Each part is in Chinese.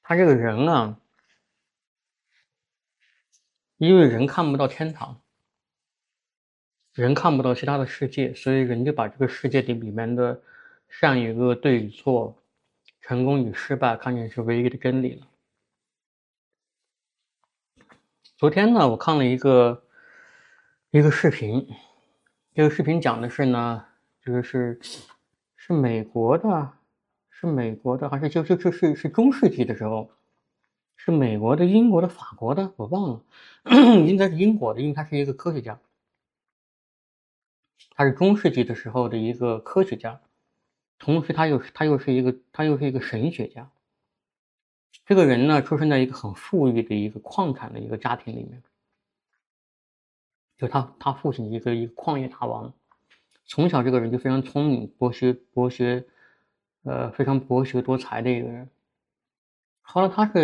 他这个人啊，因为人看不到天堂，人看不到其他的世界，所以人就把这个世界里面的善与恶、对与错、成功与失败看成是唯一的真理了。昨天呢，我看了一个视频，这个视频讲的是呢，是美国的，还是是中世纪的时候，是美国的、英国的、法国的，我忘了，应该是英国的，因为他是一个科学家，他是中世纪的时候的一个科学家，同时他又是一个神学家。这个人呢，出生在一个很富裕的一个矿产的一个家庭里面，就他父亲一个矿业大王，从小这个人就非常聪明，非常博学多才的一个人。后来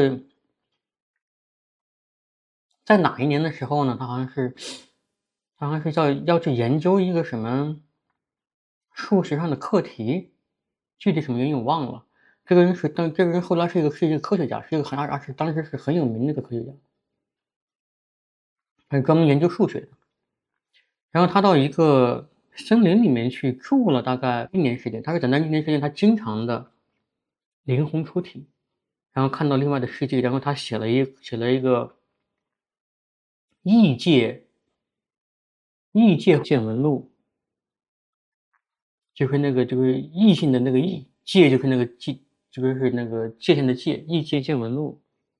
在哪一年的时候呢？他好像是要去研究一个什么数学上的课题，具体什么原因我忘了。这个人后来是一个科学家，是一个而且当时是很有名的一个科学家，他是专门研究数学的。然后他到一个森林里面去住了大概一年时间，他是在那一年时间，他经常的灵魂出体，然后看到另外的世界，然后他写了一个异界异界见闻录，就是异性的那个异，界就是那个界，就是那个界限的界，异界见闻录，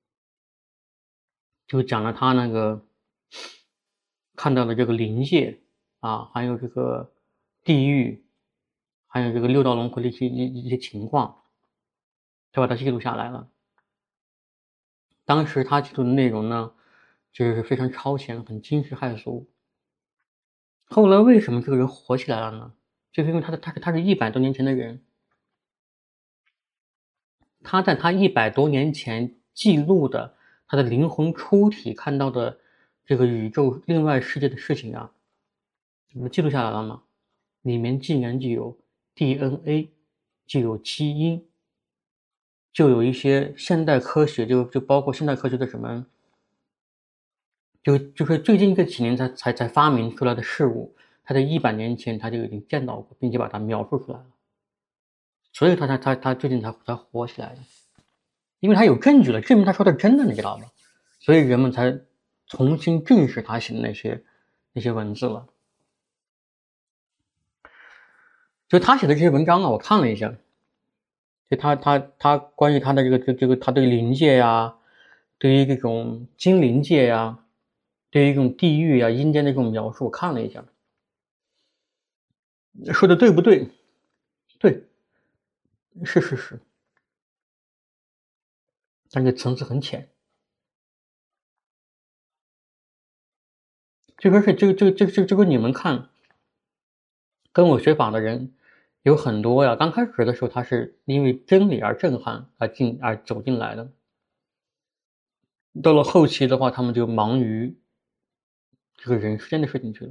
就讲了他那个看到的这个灵界啊，还有这个地狱，还有这个六道轮回的一些情况，他把它记录下来了。当时他记录的内容呢，就是非常超前，很惊世骇俗。后来为什么这个人火起来了呢？就是因为他是100多年前的人，他在他100多年前记录的他的灵魂出体看到的这个宇宙另外世界的事情啊，怎么记录下来了吗？里面竟然就有 DNA，就有基因，就有一些现代科学，就包括现代科学的什么，就是最近这几年才发明出来的事物，他在100年前他就已经见到过，并且把它描述出来了，所以他最近才火起来的。因为他有证据了，证明他说的是真的，你知道吗？所以人们才重新正视他写的那些文字了。就他写的这些文章啊，我看了一下，就他关于他的这个他对灵界呀，对于这种精灵界呀，对于这种地狱呀、阴间的这种描述，我看了一下，说的对不对？对，是，但是层次很浅。这个你们看，跟我学法的人有很多呀。刚开始的时候，他是因为真理而震撼而走进来的。到了后期的话，他们就忙于这个人世间的事情去了，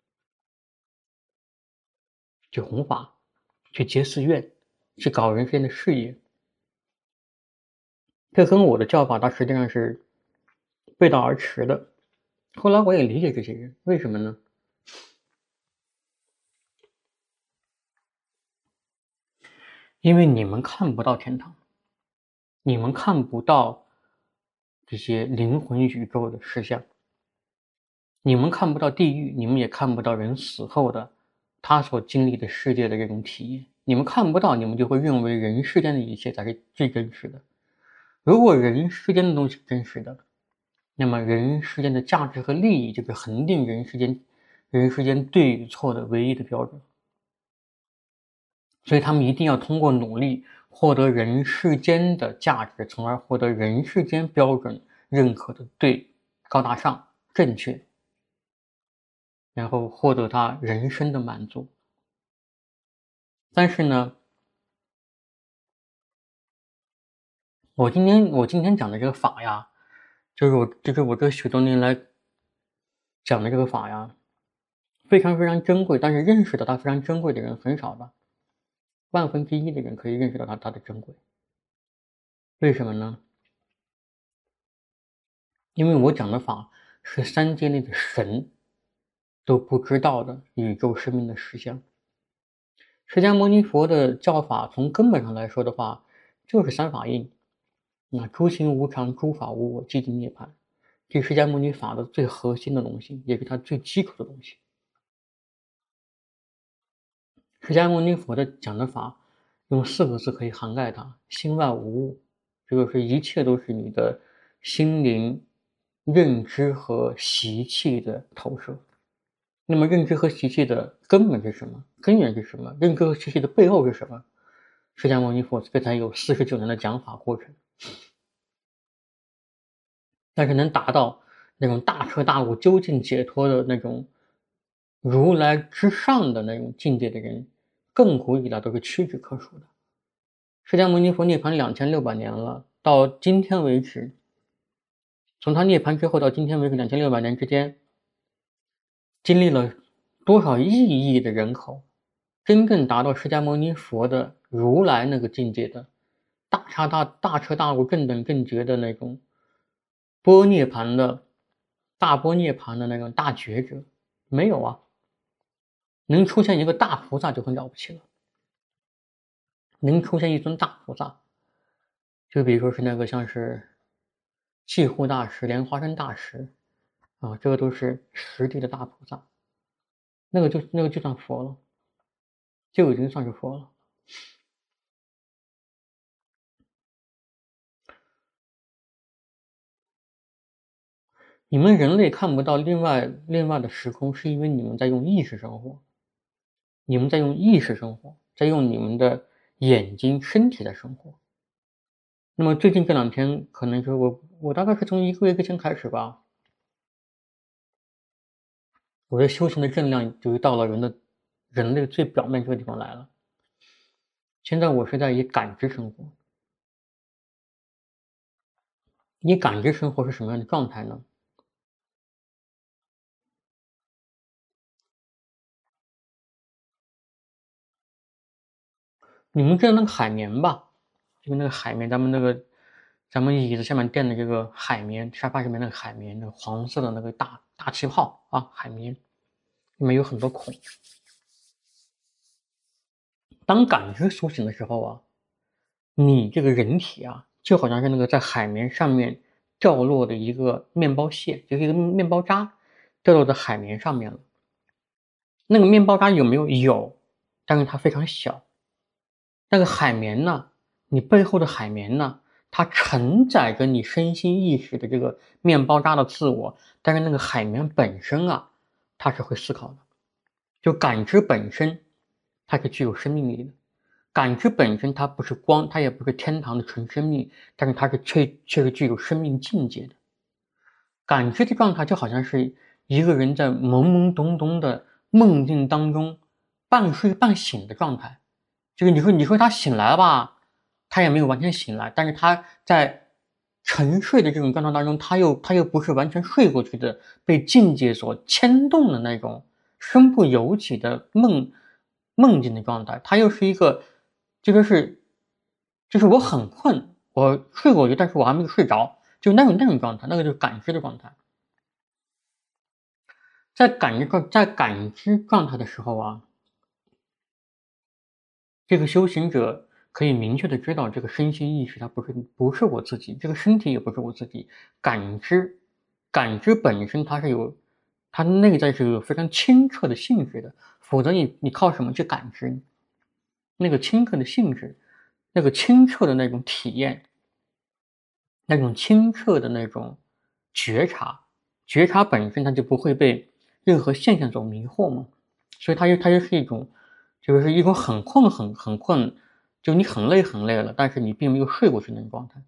去弘法，去结寺院，去搞人世间的事业。这跟我的教法，它实际上是背道而驰的。后来我也理解这些人，为什么呢？因为你们看不到天堂，你们看不到这些灵魂宇宙的实相。你们看不到地狱，你们也看不到人死后的他所经历的世界的这种体验。你们看不到，你们就会认为人世间的一切才是最真实的。如果人世间的东西是真实的，那么人世间的价值和利益就是恒定人世间对与错的唯一的标准。所以他们一定要通过努力获得人世间的价值，从而获得人世间标准认可的对、高大上、正确。然后获得他人生的满足。但是呢，我今天讲的这个法呀，就是我这许多年来讲的这个法呀，非常非常珍贵，但是认识到它非常珍贵的人很少的，1/1000的人可以认识到它的珍贵。为什么呢？ 因为我讲的法是三界内的神都不知道的宇宙生命的实相。释迦牟尼佛的教法从根本上来说的话，就是三法印。那诸行无常，诸法无我，寂静涅槃，这是释迦牟尼法的最核心的东西，也是它最基础的东西。释迦牟尼佛的讲的法，用4个字可以涵盖它：心外无物。这个是一切都是你的心灵、认知和习气的投射。那么认知和习气的根本是什么？根源是什么？认知和习气的背后是什么？释迦牟尼佛这才有49年的讲法过程。但是能达到那种大彻大悟、究竟解脱的那种如来之上的那种境界的人，亘古以来都是屈指可数的。释迦牟尼佛涅槃2600年了，到今天为止，从他涅槃之后到今天为止2600年之间，经历了多少亿的人口，真正达到释迦牟尼佛的如来那个境界的大彻大悟、正等正觉的那种大波涅槃的那种大觉者，没有啊。能出现一个大菩萨就很了不起了，能出现一尊大菩萨，就比如说是那个像是济护大师、莲花生大师啊，这个都是实地的大菩萨，那个就算佛了，就已经算是佛了。你们人类看不到另外的时空，是因为你们在用意识生活，你们在用意识生活，在用你们的眼睛、身体在生活。那么最近这2天，可能是我大概是从1个月之前开始吧，我的修行的正量就是到了人类最表面这个地方来了。现在我是在以感知生活，以感知生活是什么样的状态呢？你们知道那个海绵吧？就是那个海绵，咱们椅子下面垫的这个海绵，沙发上面那个海绵，那个黄色的那个大气泡啊，海绵里面有很多孔。当感知苏醒的时候啊，你这个人体啊，就好像是那个在海绵上面掉落的一个面包屑，就是一个面包渣掉落在海绵上面了。那个面包渣有没有？有，但是它非常小。那个海绵呢，你背后的海绵呢，它承载着你身心意识的这个面包渣的自我，但是那个海绵本身啊，它是会思考的。就感知本身，它是具有生命力的。感知本身它不是光，它也不是天堂的纯生命，但是它是却是具有生命境界的。感知的状态就好像是一个人在懵懵懂懂的梦境当中，半睡半醒的状态。就是你说他醒来了吧，他也没有完全醒来，但是他在沉睡的这种状态当中，他又不是完全睡过去的，被境界所牵动的那种身不由己的梦境的状态，他又是一个就是我很困，我睡过去，但是我还没有睡着，就那种状态，那个就是感知的状态。在感知状态的时候啊，这个修行者可以明确的知道，这个身心意识它不是我自己，这个身体也不是我自己。感知本身它内在是有非常清澈的性质的，否则你靠什么去感知？那个清澈的性质，那个清澈的那种体验，那种清澈的那种觉察，觉察本身它就不会被任何现象所迷惑嘛，所以它就是一种，就是一种很困，就你很累了，但是你并没有睡过去那种状态。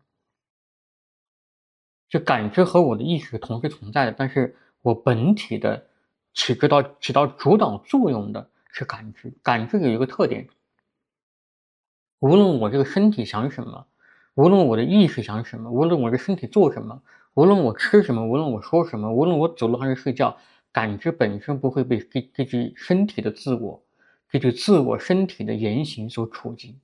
就感知和我的意识同时存在的，但是我本体的起到主导作用的是感知。感知有一个特点，无论我这个身体想什么，无论我的意识想什么，无论我的身体做什么，无论我吃什么，无论我说什么，无论我走路还是睡觉，感知本身不会被这具身体的自我，这具自我身体的言行所触及。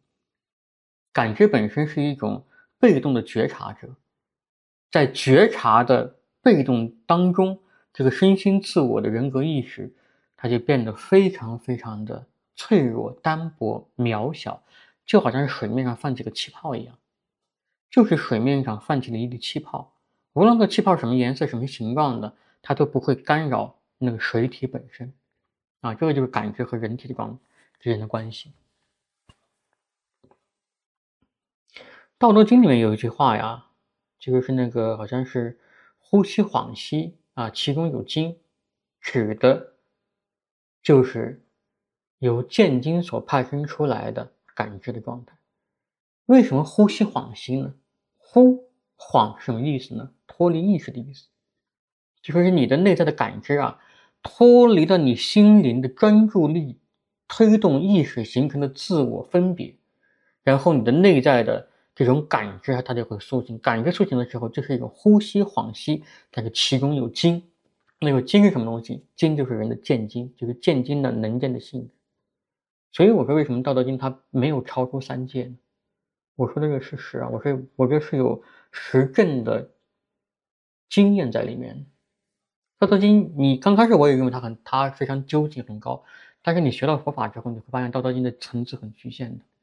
感知本身是一种被动的觉察者，在觉察的被动当中，这个身心自我的人格意识，它就变得非常非常的脆弱、单薄、渺小，就好像是水面上泛起个气泡一样，就是水面上泛起了一粒气泡，无论这气泡什么颜色、什么形状的，它都不会干扰那个水体本身。啊，这个就是感知和人体之间的关系。《道德经》里面有一句话呀，这个是那个好像是呼吸恍兮啊，其中有精，指的就是由见精所派生出来的感知的状态。为什么呼吸恍兮呢？恍是什么意思呢？脱离意识的意思，就说是你的内在的感知啊，脱离了你心灵的专注力，推动意识形成的自我分别，然后你的内在的这种感知它就会苏醒。感知苏醒的时候，就是一种呼吸恍兮，但是其中有精。那个精是什么东西？精就是人的见精，就是见精的能见的性质。所以我说为什么《道德经》它没有超出三界呢？我说这个事实啊，我这是有实证的经验在里面。道德经，你刚开始我也认为它非常究竟很高，但是你学到佛法之后，你会发现道德经的层次很局限的，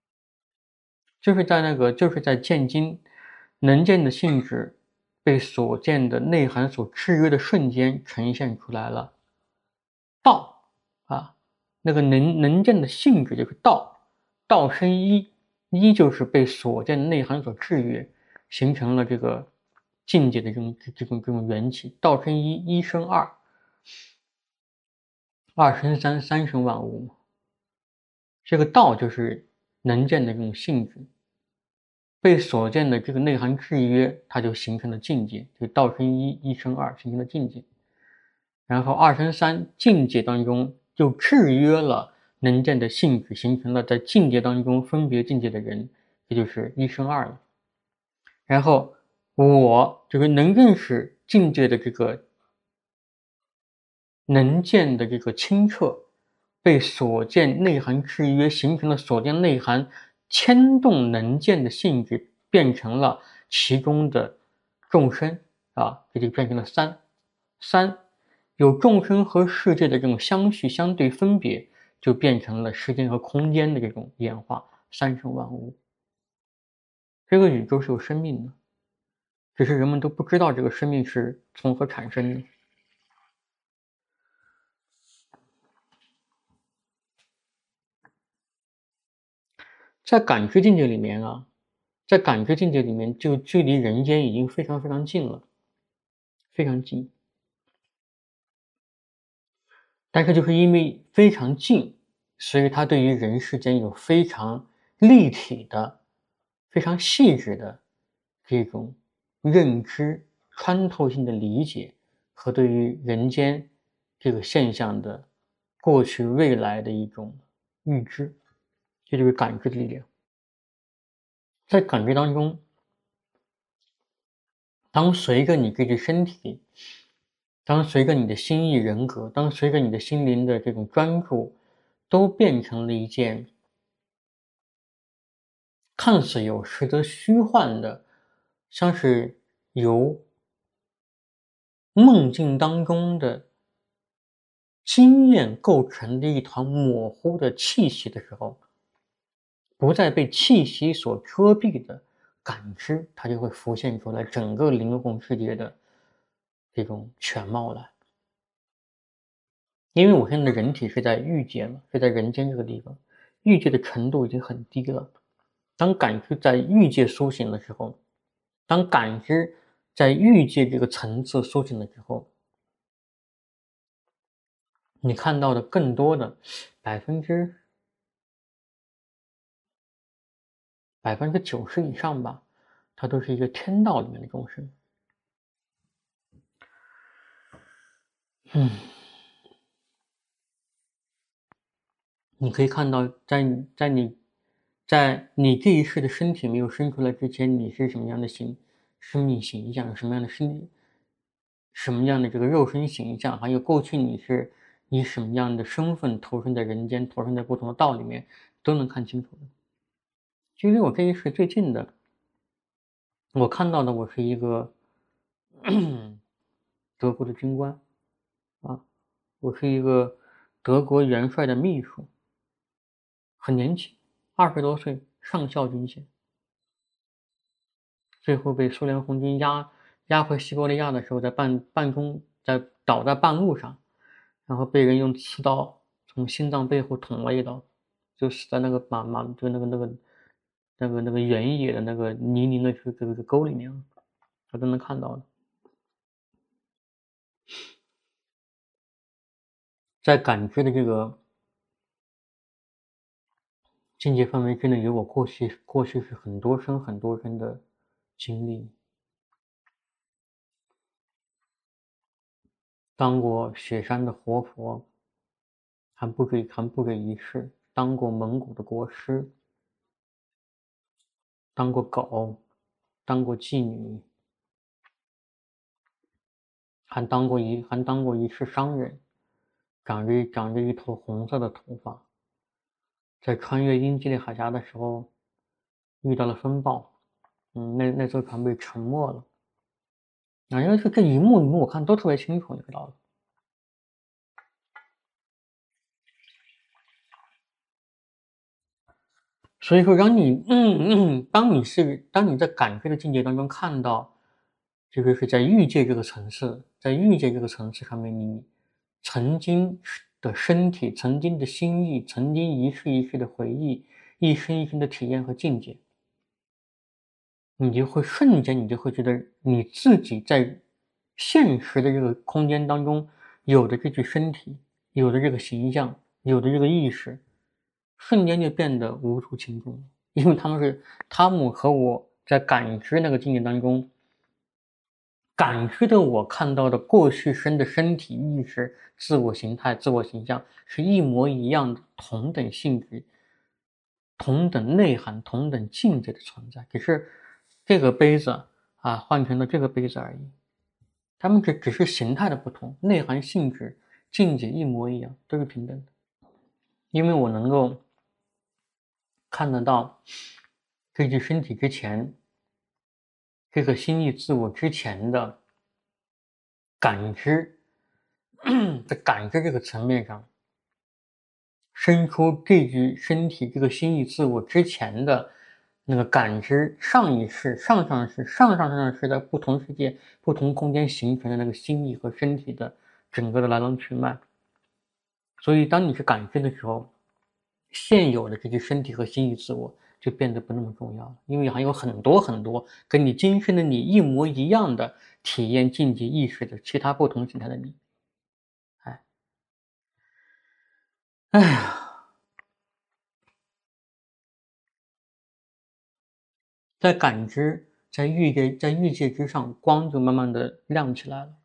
就是在见经能见的性质被所见的内涵所制约的瞬间，呈现出来了道啊，那个能见的性质就是道，道生一，一就是被所见的内涵所制约，形成了这个境界的这种缘起。道生一，一生二，二生三，三生万物。这个道就是能见的这种性质，被所见的这个内涵制约，它就形成了境界，就道生一，一生二，形成了境界。然后二生三，境界当中就制约了能见的性质，形成了在境界当中分别境界的人，这就是一生二了。然后我这个能认识境界的这个能见的这个清澈，被所见内涵制约，形成了所见内涵牵动能见的性质，变成了其中的众生啊，这就变成了三。三有众生和世界的这种相续相对分别，就变成了时间和空间的这种演化，三生万物。这个宇宙是有生命的，只是人们都不知道这个生命是从何产生的。在感知境界里面啊，在感知境界里面，就距离人间已经非常非常近了，非常近。但是就是因为非常近，所以它对于人世间有非常立体的、非常细致的这种认知、穿透性的理解和对于人间这个现象的过去、未来的一种预知，这就是感知的力量。在感知当中，当随着你这具身体，当随着你的心意人格，当随着你的心灵的这种专注，都变成了一件看似有实则虚幻的，像是由梦境当中的经验构成的一团模糊的气息的时候，不再被气息所遮蔽的感知，它就会浮现出来整个灵魂世界的这种全貌来。因为我现在的人体是在欲界嘛，是在人间这个地方，欲界的程度已经很低了。当感知在欲界苏醒的时候，当感知在欲界这个层次苏醒了之后，你看到的更多的90%以上吧，它都是一个天道里面的众生。你可以看到在你这一世的身体没有生出来之前，你是什么样的生命形象，什么样的什么样的这个肉身形象，还有过去你是以什么样的身份投身在人间，投身在不同的道里面，都能看清楚的。距离我这一世最近的，我看到的我是一个德国的军官啊，我是一个德国元帅的秘书，很年轻，20多岁，上校军衔，最后被苏联红军押回西伯利亚的时候，在倒在半路上，然后被人用刺刀从心脏背后捅了一刀，就死在那个就那个原野的那个泥泞的这个沟里面了，我都能看到的。在感知的这个境界范围之内，有我过去是很多生的经历，当过雪山的活佛，还不止一世，当过蒙古的国师，当过狗，当过妓女，还当过一世商人，长着一头红色的头发，在穿越英吉利海峡的时候遇到了风暴，那艘船被沉没了。因为这一幕我看都特别清楚，你知道的。所以说，当你在感知的境界当中看到，这个是在欲界这个层次，上面，你曾经的身体、曾经的心意、曾经一世一世的回忆、一生一生的体验和境界，你就会瞬间，你就会觉得你自己在现实的这个空间当中有的这具身体，有的这个形象，有的这个意识，瞬间就变得无足轻重了。因为他们和我在感知那个境界当中，感知的我看到的过去生的身体意识、自我形态、自我形象是一模一样的，同等性质、同等内涵、同等境界的存在，只是这个杯子换成了这个杯子而已。他们只是形态的不同，内涵、性质、境界一模一样，都是平等的。因为我能够看得到这具身体之前，这个心意自我之前的感知，在感知这个层面上，生出这具身体这个心意自我之前的那个感知，上一世、上上世、上上上世在不同世界、不同空间形成的那个心意和身体的整个的来龙去脉。所以，当你是感知的时候，现有的这具身体和心意自我就变得不那么重要了，因为还有很多跟你今生的你一模一样的体验境界意识的其他不同形态的你。哎呀，在感知，在欲界之上，光就慢慢的亮起来了，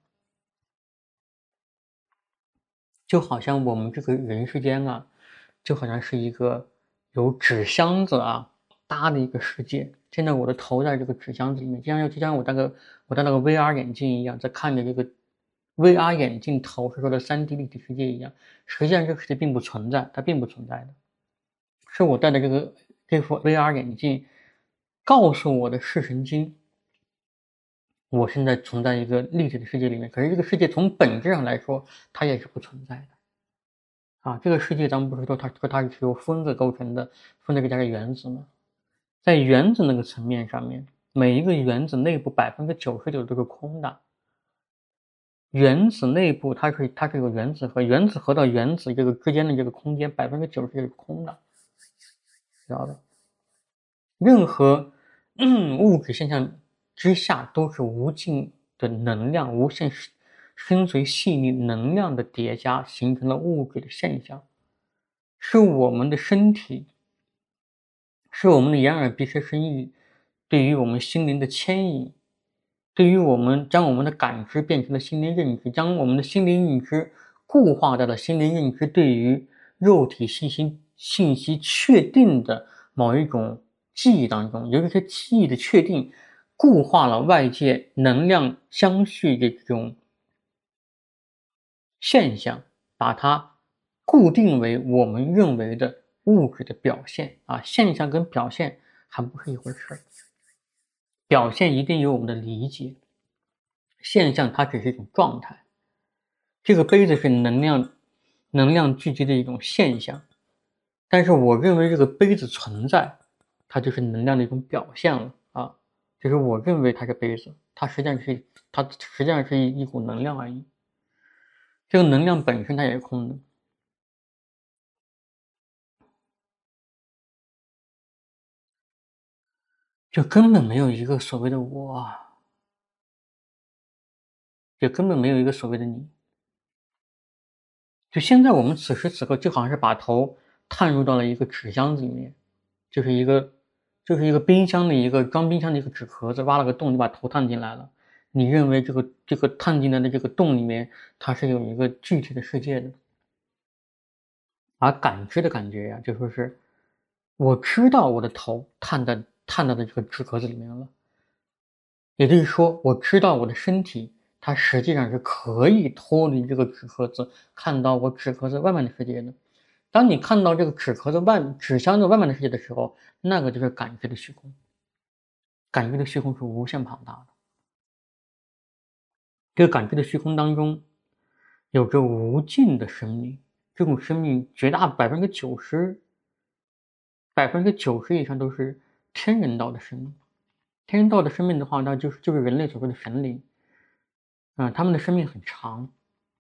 就好像我们这个人世间就好像是一个有纸箱子搭的一个世界。现在我的头在这个纸箱子里面，就像我戴那个 VR 眼镜一样，在看着这个 VR 眼镜投射出的3D 立体世界一样。实际上这个世界并不存在，它并不存在的，是我戴的这副 VR 眼镜告诉我的视神经，我现在存在一个立体的世界里面。可是这个世界从本质上来说，它也是不存在的这个世界咱们不是说它是由分子构成的，分子再加个原子吗？在原子那个层面上面，每一个原子内部99%都是空的。原子内部它是有原子核，原子核到原子这个之间的这个空间90%是空的，知道的。任何物质现象之下都是无尽的能量，无限深邃细腻能量的叠加形成了物质的现象，是我们的身体，是我们的眼耳鼻舌身意对于我们心灵的牵引，对于我们将我们的感知变成了心灵认知，将我们的心灵认知固化在了心灵认知对于肉体信息确定的某一种记忆当中，由于这记忆的确定，固化了外界能量相续的这种现象，把它固定为我们认为的物质的表现现象跟表现还不是一回事，表现一定有我们的理解。 现象它只是一种状态。这个杯子是能量聚集的一种现象，但是我认为这个杯子存在，它就是能量的一种表现了啊。就是我认为它是杯子，它实际上是一股能量而已。这个能量本身它也是空的，就根本没有一个所谓的我啊，也根本没有一个所谓的你。就现在我们此时此刻就好像是把头探入到了一个纸箱子里面，就是一个冰箱的一个装冰箱的一个纸壳子，挖了个洞，你把头探进来了。你认为这个探进来的这个洞里面，它是有一个具体的世界的，而感知的感觉呀，就说是我知道我的头探到这个纸壳子里面了，也就是说，我知道我的身体它实际上是可以脱离这个纸壳子，看到我纸壳子外面的世界的。当你看到这个纸箱子外面的世界的时候，那个就是感知的虚空。感知的虚空是无限庞大的。这个感知的虚空当中，有着无尽的生命。这种生命90%以上都是天人道的生命。天人道的生命的话，那就是人类所谓的神灵。他们的生命很长，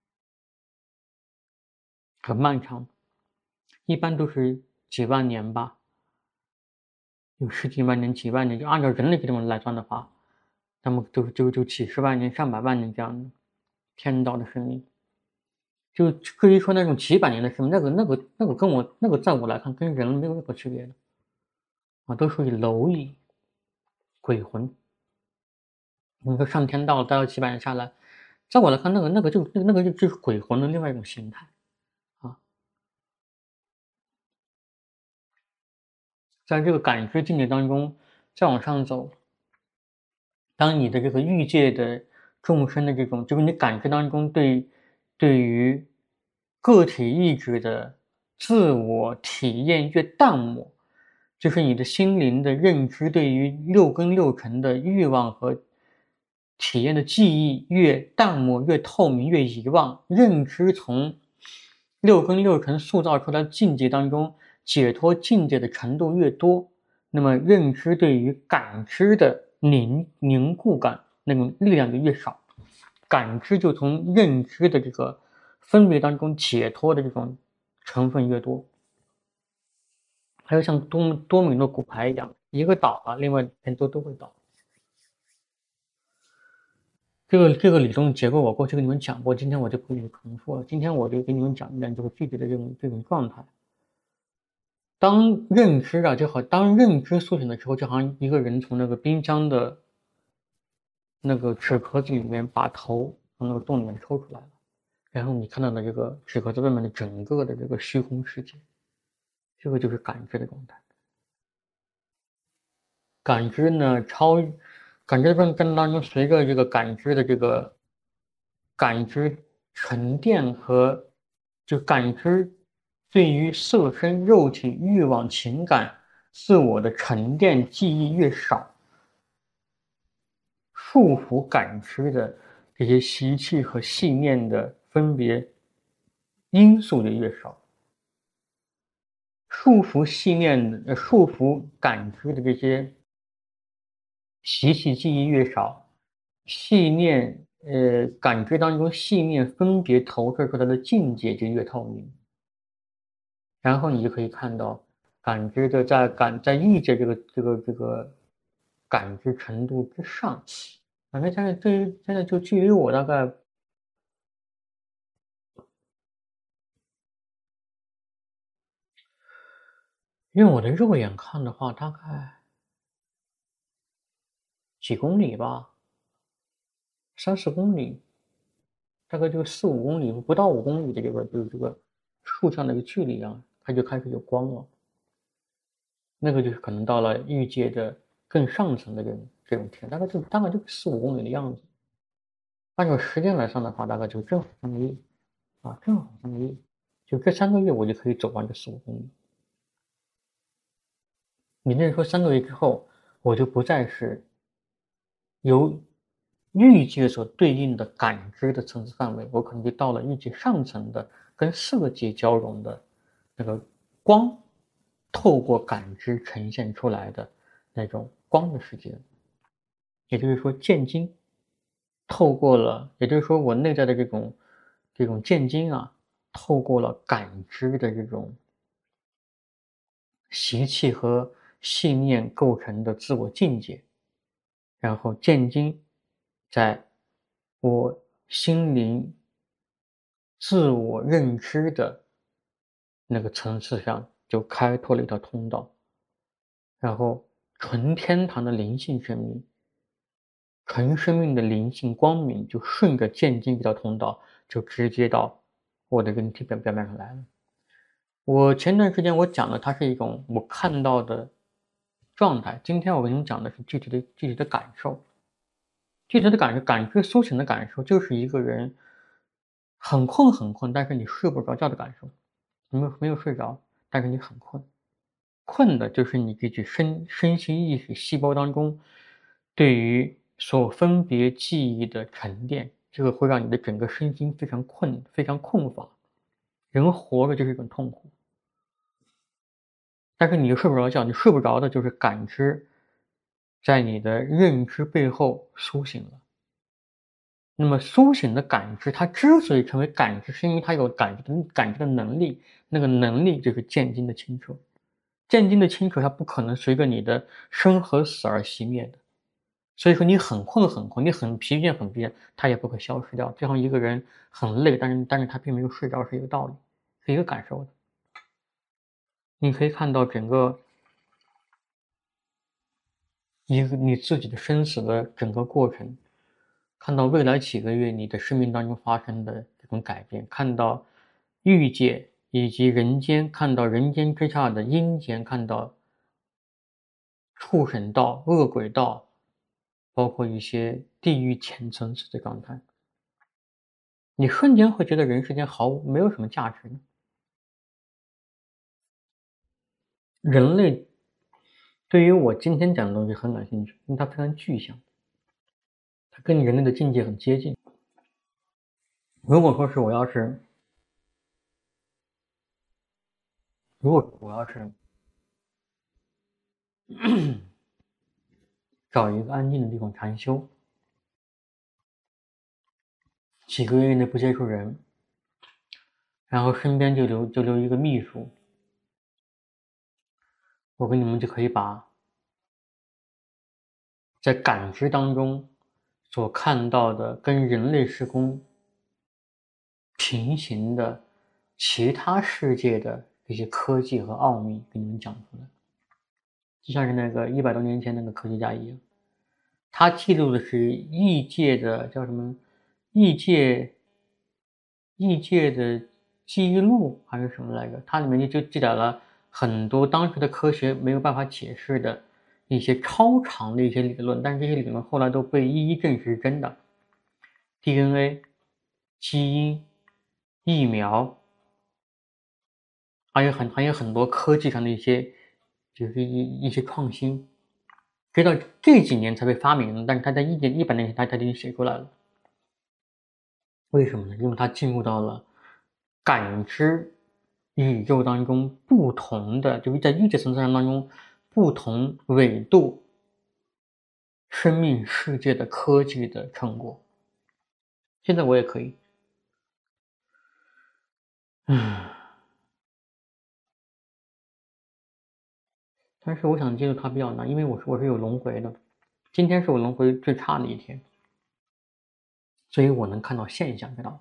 很漫长，一般都是几万年吧，有十几万年、几万年，就按照人类这种来算的话，那么就几十万年、上百万年这样的天人道的生命。就至于说那种几百年的生命，那个跟我那个在我来看跟人没有任何区别的啊，都属于蝼蚁、鬼魂。你说上天道待了几百年下来，在我来看，那个就是鬼魂的另外一种形态啊。在这个感知境界当中，再往上走，当你的这个欲界的众生的这种，就是你感知当中对于个体意志的自我体验越淡漠，就是你的心灵的认知对于六根六尘的欲望和体验的记忆越淡漠、越透明、越遗忘，认知从六根六尘塑造出来的境界当中解脱境界的程度越多，那么认知对于感知的凝固感那种力量就越少，感知就从认知的这个分别当中解脱的这种成分越多。还有像多米诺骨牌一样，一个倒了，另外很多都会倒。这个理论结构我过去跟你们讲过，今天我就不给你们重复了。今天我就给你们讲一讲这个具体的这种状态。当认知苏醒的时候，就好像一个人从那个冰箱的那个纸壳子里面把头从那个洞里面抽出来了，然后你看到的这个纸壳子外面的整个的这个虚空世界，这个就是感知的状态。感知呢，感知的过程当中，随着这个感知沉淀和就感知对于色身、肉体、欲望、情感、自我的沉淀记忆越少，束缚感知的这些习气和信念的分别因素就越少，束缚感知的这些习气记忆越少，感知当中信念分别投射出来的境界就越透明，然后你就可以看到感知的在意界这个感知程度之上。反正现在就距离我大概，用我的肉眼看的话，大概几公里吧，3、4公里，大概就4、5公里，不到5公里的这个竖向的一个距离啊，它就开始有光了。那个就是可能到了欲界的更上层的这种天，大概就4、5公里的样子。按照时间来算的话，大概就正好3个月啊，正好3个月，就这3个月我就可以走完这4、5公里。也就是说，3个月之后，我就不再是由欲界所对应的感知的层次范围，我可能就到了欲界上层的跟色界交融的那个光，透过感知呈现出来的那种光的世界。也就是说，见精透过了，也就是说我内在的这种见精啊，透过了感知的这种习气和信念构成的自我境界，然后见精在我心灵自我认知的那个层次上就开拓了一条通道，然后纯天堂的灵性生命，纯生命的灵性光明就顺着见精这条通道就直接到我的人体表面上来了。我前段时间我讲了它是一种我看到的状态，今天我跟你们讲的是具体的感受。具体的感知苏醒的感受，就是一个人很困很困，但是你睡不着觉的感受。没有睡着，但是你很困。困的就是你这具身心意识细胞当中对于所分别记忆的沉淀，这个会让你的整个身心非常困，非常困乏。人活着就是一种痛苦，但是你又睡不着觉，你睡不着的就是感知在你的认知背后苏醒了。那么苏醒的感知，它之所以成为感知，是因为它有感知的能力，那个能力就是见精的清澈。见精的清澈，它不可能随着你的生和死而熄灭的。所以说你很困很困，你很疲倦很疲倦，它也不会消失掉。就像一个人很累，但是他并没有睡着，是一个道理，是一个感受的。你可以看到整个一个你自己的生死的整个过程，看到未来几个月你的生命当中发生的这种改变，看到欲界以及人间，看到人间之下的阴间，看到畜生道、恶鬼道，包括一些地狱浅层次的状态，你瞬间会觉得人世间没有什么价值呢。人类对于我今天讲的东西很感兴趣，因为它非常具象，它跟人类的境界很接近。如果说是我要是，如果我要是找一个安静的地方禅修，几个月内不接触人，然后身边就留一个秘书，我跟你们就可以把在感知当中所看到的跟人类时空平行的其他世界的这些科技和奥秘给你们讲出来，就像是那个100多年前那个科学家一样，他记录的是异界的叫什么？异界异界的记录还是什么来着？它里面就记载了很多当时的科学没有办法解释的一些超长的一些理论，但是这些理论后来都被一一证实是真的。DNA、基因、疫苗，还有很多科技上的一些就是一些创新，直到这几年才被发明，但是他在100年前他已经写出来了。为什么呢？因为它进入到了感知宇宙当中不同的，就是在意识层次当中不同纬度生命世界的科技的成果。现在我也可以，但是我想接触它比较难，因为我是有轮回的，今天是我轮回最差的一天，所以我能看到现象，知道吧？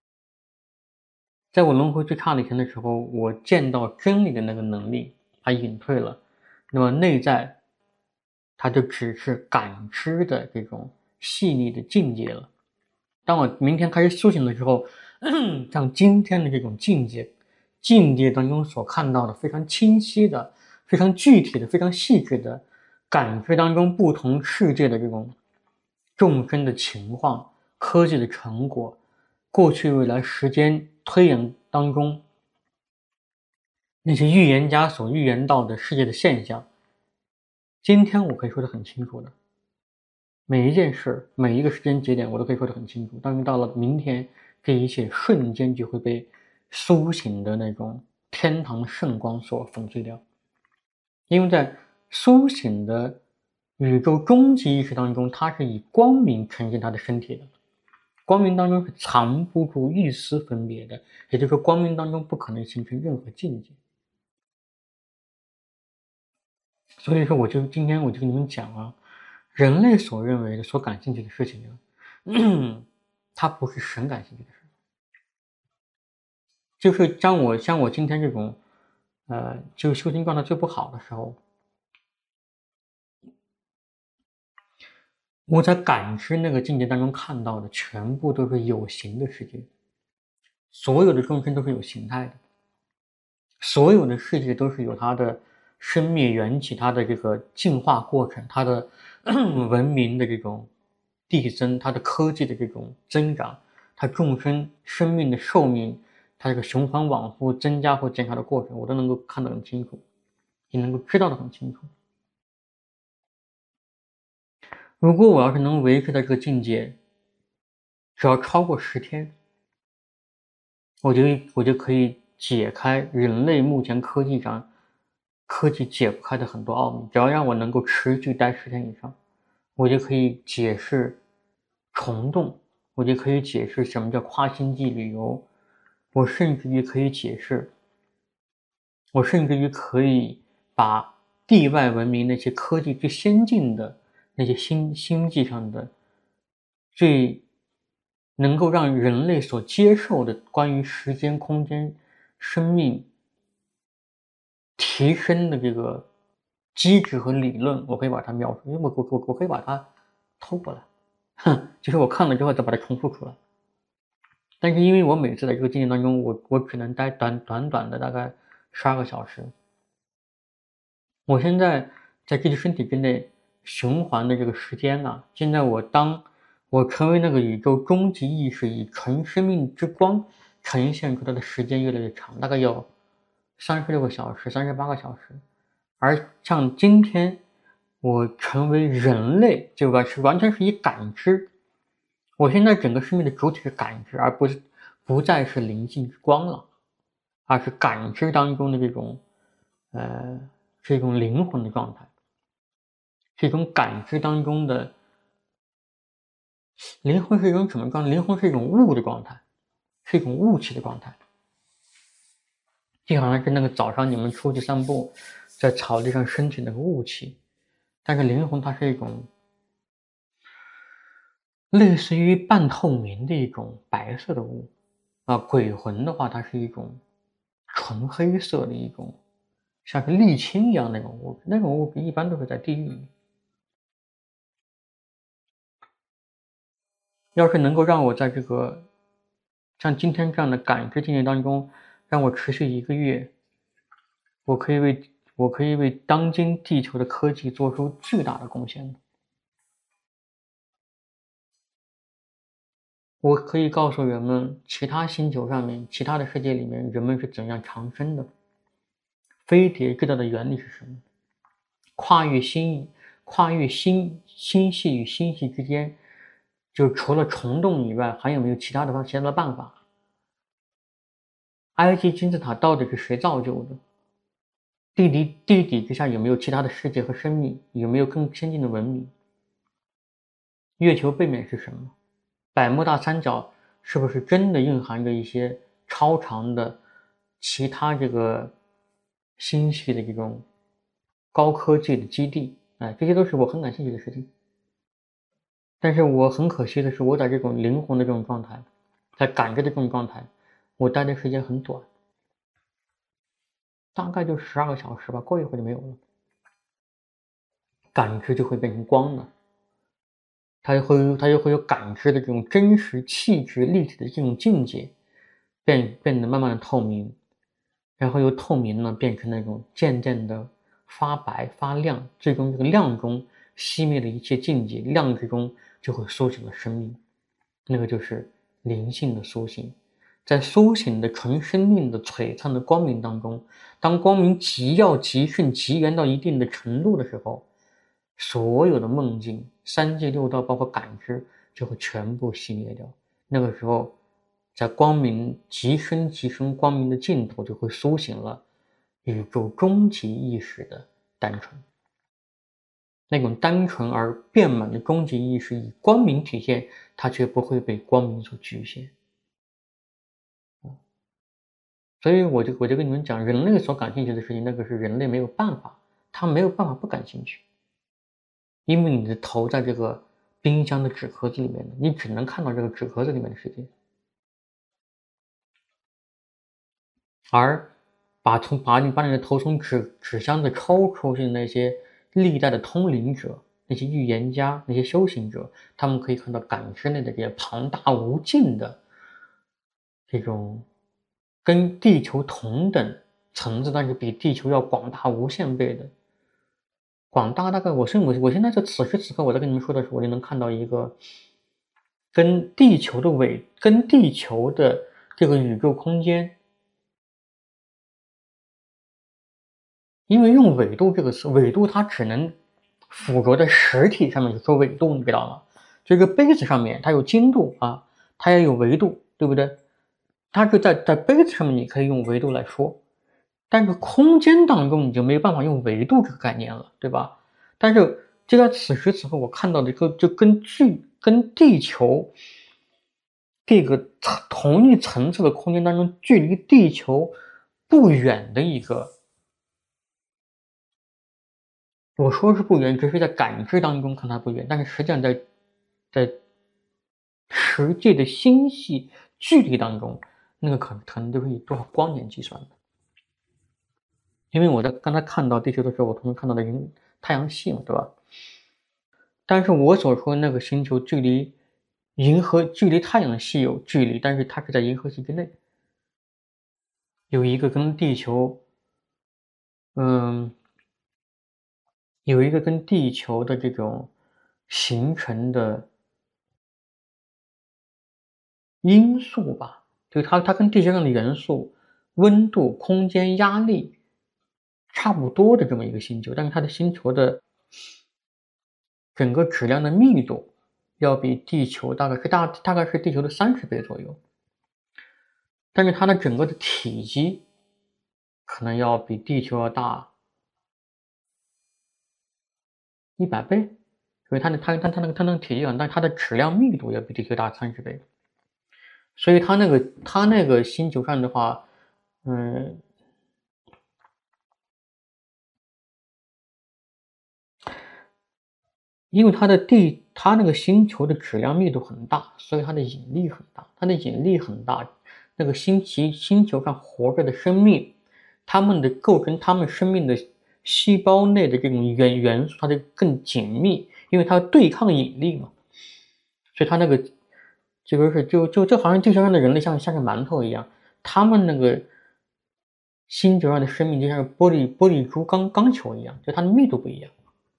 在我轮回最差的一天的时候，我见到真理的那个能力它隐退了，那么内在它就只是感知的这种细腻的境界了。当我明天开始修行的时候，像今天的这种境界当中所看到的非常清晰的、非常具体的、非常细致的感知当中不同世界的这种众生的情况、科技的成果、过去未来时间推演当中那些预言家所预言到的世界的现象，今天我可以说得很清楚的。 每一件事，每一个时间节点，我都可以说得很清楚。但是到了明天，这一切瞬间就会被苏醒的那种天堂圣光所粉碎掉。因为在苏醒的宇宙终极意识当中，它是以光明呈现它的身体的，光明当中是藏不住一丝分别的，也就是说，光明当中不可能形成任何境界。所以说，今天我就跟你们讲啊，人类所认为的、所感兴趣的事情呢，它不是神感兴趣的事。就是像我今天这种，就是修行状态最不好的时候，我在感知那个境界当中看到的全部都是有形的世界，所有的众生都是有形态的，所有的世界都是有它的生灭缘起，它的这个进化过程，它的文明的这种递增，它的科技的这种增长，它众生生命的寿命，它这个循环往复增加或减少的过程，我都能够看得很清楚，也能够知道得很清楚。如果我要是能维持在这个境界，只要超过10天，我就可以解开人类目前科技解不开的很多奥秘。只要让我能够持续待10天以上，我就可以解释虫洞，我就可以解释什么叫跨星际旅游，我甚至于可以把地外文明那些科技最先进的那些星际上的最能够让人类所接受的关于时间、空间、生命提升的这个机制和理论，我可以把它描述，因为我可以把它偷过来，就是我看了之后再把它重复出来。但是因为我每次在这个境界当中，我只能待短的大概12个小时。我现在在自己身体之内循环的这个时间啊，现在当我成为那个宇宙终极意识，以纯生命之光呈现出来的时间越来越长，大概有36个小时、38个小时。而像今天我成为人类，就完全是以感知。我现在整个生命的主体是感知，而不再是灵性之光了，而是感知当中的这种灵魂的状态，这种感知当中的灵魂是一种什么状态？灵魂是一种物的状态，是一种雾气的状态，就好像是那个早上你们出去散步，在草地上升起那个雾气，但是灵魂它是一种类似于半透明的一种白色的雾啊，鬼魂的话，它是一种纯黑色的一种，像是沥青一样那种雾，那种雾一般都是在地狱里。要是能够让我在这个像今天这样的感知境界当中，让我持续1个月，我可以为当今地球的科技做出巨大的贡献的。我可以告诉人们，其他星球上面、其他的世界里面，人们是怎样长生的。飞碟最大的原理是什么？跨越星系与星系之间，就除了虫洞以外，还有没有其他的办法？埃及金字塔到底是谁造就的？地底之下有没有其他的世界和生命？有没有更先进的文明？月球背面是什么？百慕大三角是不是真的蕴含着一些超长的其他这个星系的这种高科技的基地？这些都是我很感兴趣的事情。但是我很可惜的是，我在这种灵魂的这种状态，在感知的这种状态，我待的时间很短，大概就12个小时吧，过一会儿就没有了，感知就会变成光了。它就会有感知的这种真实气质立体的这种境界，变得慢慢的透明，然后由透明呢变成那种渐渐的发白发亮，最终这个亮中熄灭了一切境界，亮之中就会苏醒了生命，那个就是灵性的苏醒。在苏醒的纯生命的璀璨的光明当中，当光明极耀极顺极圆到一定的程度的时候， 所有的梦境、3际6道，包括感知，就会全部熄灭掉。那个时候，在光明极深极深光明的尽头，就会苏醒了宇宙终极意识的单纯。那种单纯而遍满的终极意识以光明体现，它却不会被光明所局限。所以我就跟你们讲，人类所感兴趣的事情，那个是人类没有办法，他没有办法不感兴趣，因为你的头在这个冰箱的纸壳子里面，你只能看到这个纸壳子里面的世界，而把你的头从纸箱子抽出去的那些历代的通灵者、那些预言家、那些修行者，他们可以看到感知内的这些庞大无尽的这种跟地球同等层次，但是比地球要广大无限倍的广大。大概我现在此时此刻我在跟你们说的时候，我就能看到一个跟地球的这个宇宙空间。因为用纬度这个词，纬度它只能附着在实体上面去说纬度，你知道吗？这个杯子上面它有经度啊，它也有维度，对不对？它就在杯子上面你可以用维度来说，但是空间当中你就没有办法用维度这个概念了，对吧？但是就在此时此刻我看到的就跟地球这个同一层次的空间当中，距离地球不远的一个。我说是不远，只是在感知当中看它不远，但是实际上在实际的星系距离当中，那个可能都是以多少光年计算的。因为我在刚才看到地球的时候，我同时看到的太阳系嘛，对吧？但是我所说的那个星球距离太阳系有距离，但是它是在银河系之内，有一个跟地球，嗯，有一个跟地球的这种形成的因素吧，就是它跟地球上的元素、温度、空间、压力差不多的这么一个星球，但是它的星球的整个质量的密度要比地球大概是地球的30倍左右，但是它的整个的体积可能要比地球要大100倍，所以它那个体积很大，它的质量密度要比地球大30倍，所以它那个星球上的话，嗯。因为它那个星球的质量密度很大，所以它的引力很大。它的引力很大，那个星球上活着的生命，它们的构成，它们生命的细胞内的这种元素，它就更紧密，因为它要对抗引力嘛。所以它那个就好像地球上的人类像是馒头一样，他们那个星球上的生命就像是玻璃珠钢球一样，就它的密度不一样。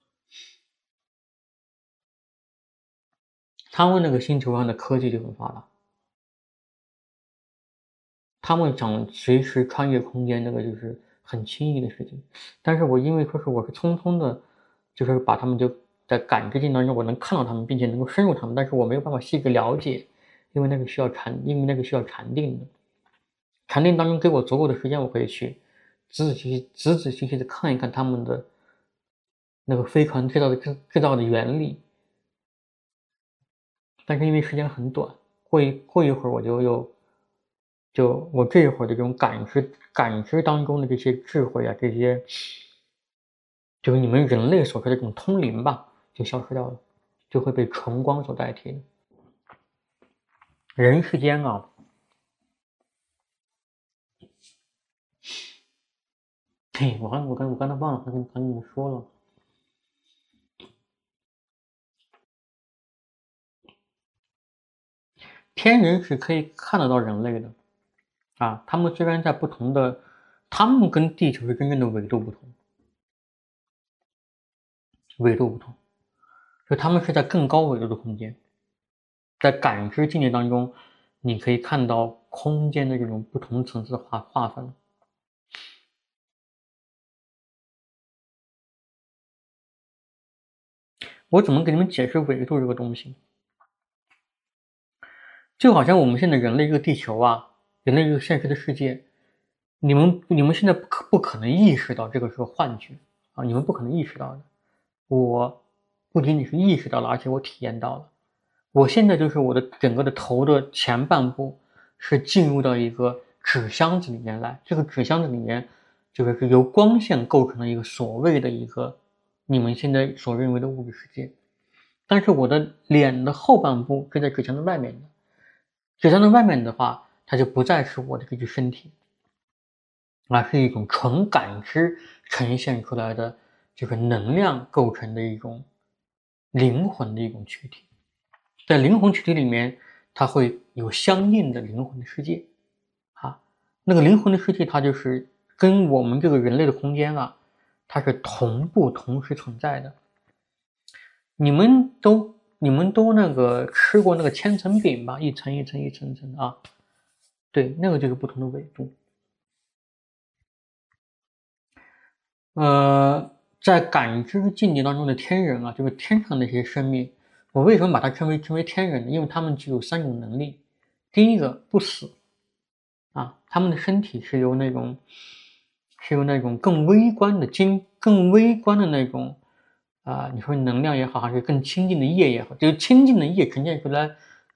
他们那个星球上的科技就很发达，他们想随时穿越空间，那个就是很轻易的事情。但是我因为说是我是匆匆的，就是把他们就在感知进当中，我能看到他们，并且能够深入他们，但是我没有办法细致了解，因为那个需要禅定的。禅定当中给我足够的时间，我可以去仔仔细细的看一看他们的那个飞船制造的原理。但是因为时间很短，过一会儿我我这一会儿的这种感知当中的这些智慧啊，这些就是你们人类所说的这种通灵吧，就消失掉了，就会被纯光所代替。人世间啊，嘿，我刚才忘了跟你们说了，天人是可以看得到人类的啊，他们虽然在不同的，他们跟地球是真正的纬度不同，纬度不同，就他们是在更高纬度的空间。在感知境界当中，你可以看到空间的这种不同层次的划分。 我怎么给你们解释纬度这个东西？就好像我们现在人类这个地球啊，人类这个现实的世界，你们现在不可能意识到这个是个幻觉啊，你们不可能意识到的。我不仅仅是意识到了，而且我体验到了。我现在就是我的整个的头的前半部是进入到一个纸箱子里面来，这个纸箱子里面就是由光线构成的一个所谓的一个你们现在所认为的物质世界。但是我的脸的后半部是在纸箱的外面的，纸箱的外面的话，它就不再是我的这具身体，而是一种纯感知呈现出来的，就是能量构成的一种灵魂的一种躯体。在灵魂躯体里面，它会有相应的灵魂的世界啊。那个灵魂的世界，它就是跟我们这个人类的空间啊，它是同步同时存在的。你们都那个吃过那个千层饼吧？一层一层一层层的啊，对，那个就是不同的纬度。在感知境界当中的天人啊，就是天上的一些生命，我为什么把它称为天人呢？因为他们具有3种能力。第一个不死啊，他们的身体是由那种更微观的那种你说能量也好，还是更亲近的业也好，就是亲近的业呈现出来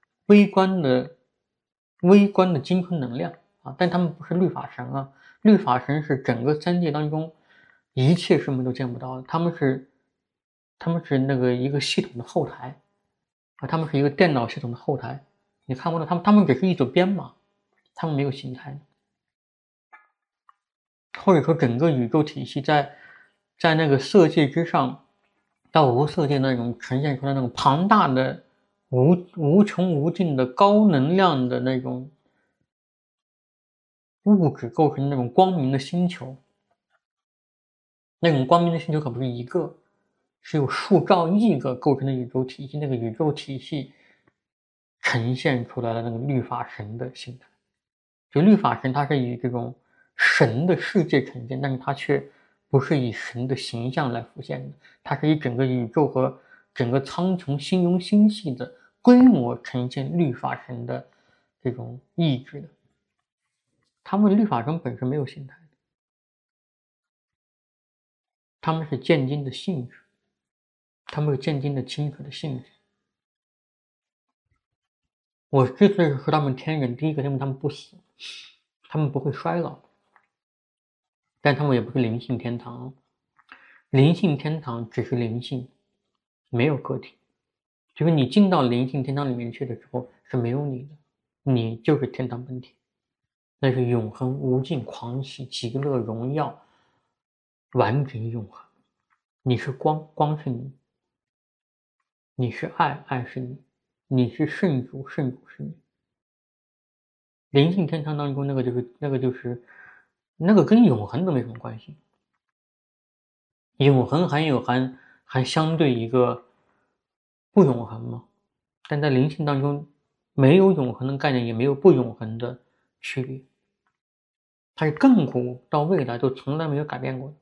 微观的精纯能量啊，但他们不是律法神啊，律法神是整个三界当中一切生命都见不到的，他们是那个一个系统的后台啊，他们是一个电脑系统的后台，你看不到他们只是一组编码，他们没有形态，或者说整个宇宙体系在那个色界之上到无色界那种呈现出来那种庞大的无穷无尽的高能量的那种物质构成的那种光明的星球，那种光明的星球可不是一个，是有数兆亿个构成的宇宙体系，那个宇宙体系呈现出来的那个律法神的形态。就律法神，它是以这种神的世界呈现，但是它却不是以神的形象来浮现的，它是以整个宇宙和整个苍穹星容星系的规模呈现律法神的这种意志的。他们律法神本身没有形态的，他们是见精的性质，他们是见精的清楚的性质。我之所以说他们天人，第一个，因为他们不死，他们不会衰老，但他们也不是灵性天堂。灵性天堂只是灵性，没有个体。就是你进到灵性天堂里面去的时候是没有你的，你就是天堂本体，那是永恒无尽狂喜极乐荣耀，完整永恒。你是光，光是你；你是爱，爱是你；你是圣主，圣主是你。灵性天堂当中那个跟永恒都没什么关系。永恒还相对一个不永恒吗？但在灵性当中，没有永恒的概念，也没有不永恒的区别。它是亘古到未来都从来没有改变过的。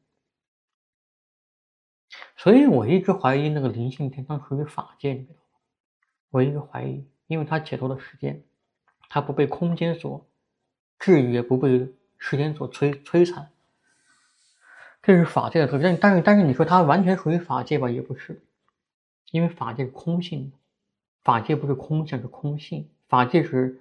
所以我一直怀疑那个灵性天堂属于法界，你知道吗？我一直怀疑，因为它解脱了时间，它不被空间所制约，不被时间所摧残。这是法界的特质，但是你说它完全属于法界吧，也不是，因为法界是空性的，法界不是空相，是空性，法界是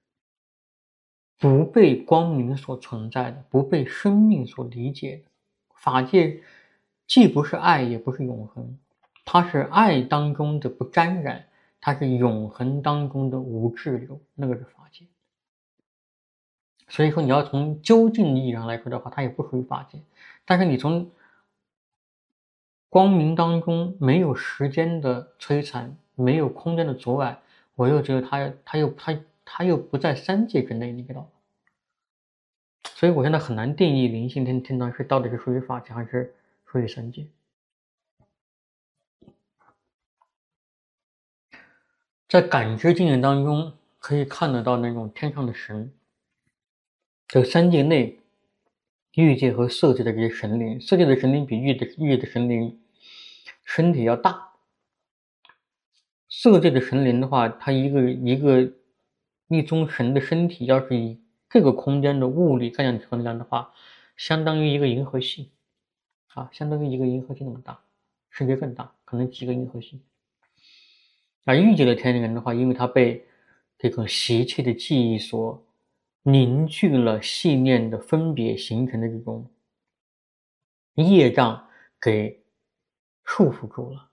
不被光明所存在的，不被生命所理解的。法界既不是爱，也不是永恒，它是爱当中的不沾染，它是永恒当中的无滞留，那个是法界。所以说你要从究竟意义上来说的话，它也不属于法界。但是你从光明当中没有时间的摧残，没有空间的阻碍，我又觉得它又不在三界之内，你知道吗？所以我现在很难定义灵性天堂到底是属于法界还是属于三界。在感知经验当中可以看得到那种天上的神，这三界内欲界和色界的这些神灵，色界的神灵比欲界的神灵身体要大， 色界的神灵的话，它一尊神的身体，要是以这个空间的物理概念衡量的话，相当于一个银河系啊，相当于一个银河系那么大，甚至更大，可能几个银河系。而欲界的天人的话，因为他被这个习气的记忆所凝聚了细念的分别形成的这种业障给束缚住了。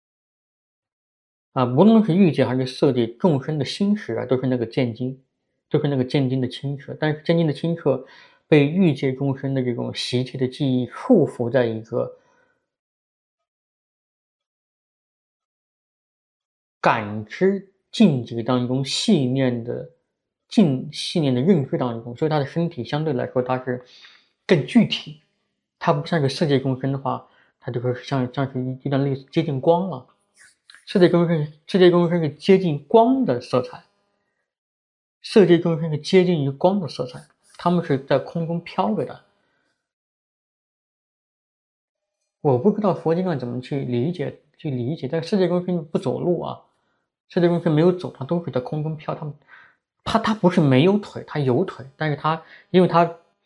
啊，无论是欲界还是色界，众生的心识啊，都是那个见精，都是那个见精的清澈。但是见精的清澈被欲界众生的这种习气的记忆束缚在一个感知境界当中细念的细念的认知当中，所以他的身体相对来说它是更具体，它不像是色界众生的话，它就是像是一段类似接近光了。色界众生是接近光的色彩，色界众生是接近于光的色彩，他们是在空中飘着的。我不知道佛经上怎么去理解，但世界众生不走路啊，世界众生没有走，他都是在空中飘。他不是没有腿，他有腿，但是因为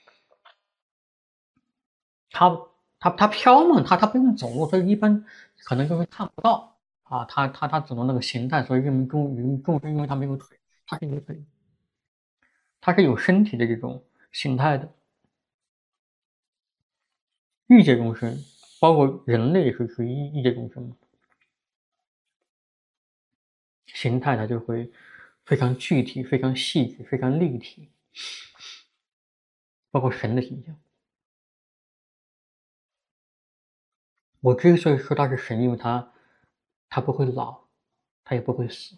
他飘嘛，他不用走路，所以一般可能就是看不到啊。他只能那个形态，所以人们众生因为他没有腿，他是有腿，他是有身体的这种形态的。欲界众生，包括人类也是属于欲界众生嘛，形态它就会非常具体、非常细致、非常立体，包括神的形象。我之所以说他是神，因为他不会老，他也不会死。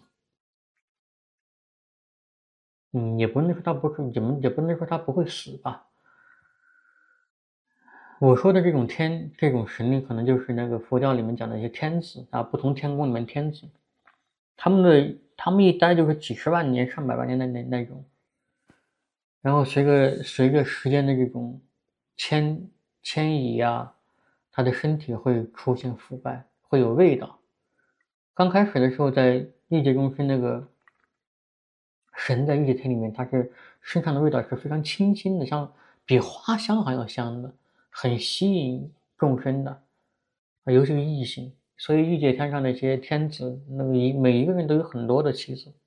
也不能说他不是，也不能说他不会死吧。我说的这种神灵，可能就是那个佛教里面讲的一些天子啊，不同天宫里面天子，他们一待就是几十万年、上百万年的那种。然后随着时间的这种迁移啊，他的身体会出现腐败，会有味道。刚开始的时候，在欲界中是那个神在欲界天里面，他是身上的味道是非常清新的，像比花香还要香的，很吸引众生的，尤其是异性。所以欲界天上那些天子，每一个人都有很多的妻子，